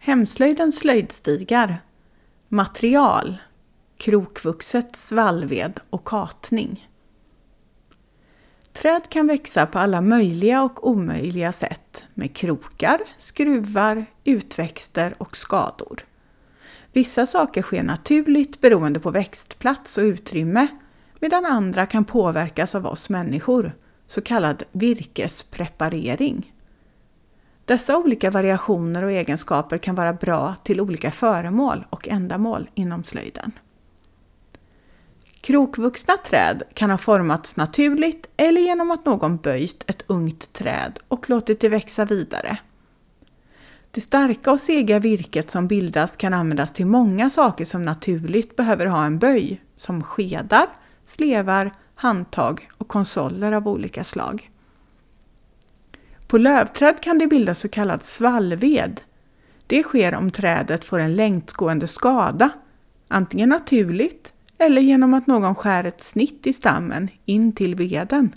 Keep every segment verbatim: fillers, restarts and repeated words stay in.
Hemslöjdens slöjdstigar. Material. Krokvuxet svallved och katning. Träd kan växa på alla möjliga och omöjliga sätt med krokar, skruvar, utväxter och skador. Vissa saker sker naturligt beroende på växtplats och utrymme, medan andra kan påverkas av oss människor, så kallad virkespreparering. Dessa olika variationer och egenskaper kan vara bra till olika föremål och ändamål inom slöjden. Krokvuxna träd kan ha formats naturligt eller genom att någon böjt ett ungt träd och låtit det växa vidare. Det starka och sega virket som bildas kan användas till många saker som naturligt behöver ha en böj, som skedar, slevar, handtag och konsoler av olika slag. På lövträd kan det bildas så kallad svallved. Det sker om trädet får en längtgående skada, antingen naturligt eller genom att någon skär ett snitt i stammen in till veden.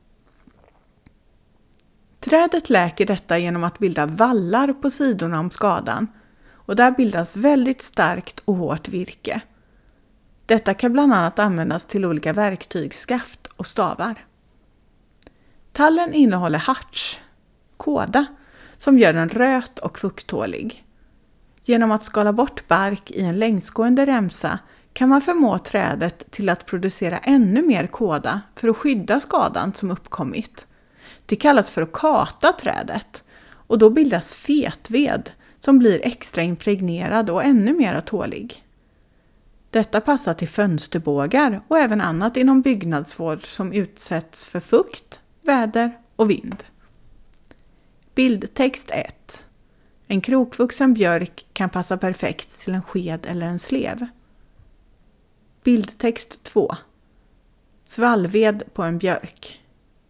Trädet läker detta genom att bilda vallar på sidorna om skadan, och där bildas väldigt starkt och hårt virke. Detta kan bland annat användas till olika verktygsskaft och stavar. Tallen innehåller harts, kåda, som gör den röt och fukttålig. Genom att skala bort bark i en längsgående remsa kan man förmå trädet till att producera ännu mer kåda för att skydda skadan som uppkommit. Det kallas för att kata trädet, och då bildas fetved som blir extra impregnerad och ännu mer tålig. Detta passar till fönsterbågar och även annat inom byggnadsvård som utsätts för fukt, väder och vind. Bildtext ett. En krokvuxen björk kan passa perfekt till en sked eller en slev. Bildtext två. Svallved på en björk.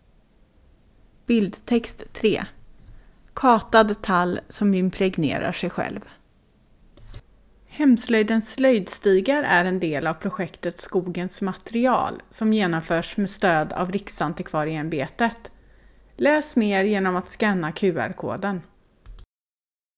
Bildtext tre. Katad tall som impregnerar sig själv. Hemslöjdens slöjdstigar är en del av projektet Skogens material som genomförs med stöd av Riksantikvarieämbetet. Läs mer genom att scanna Q R-koden.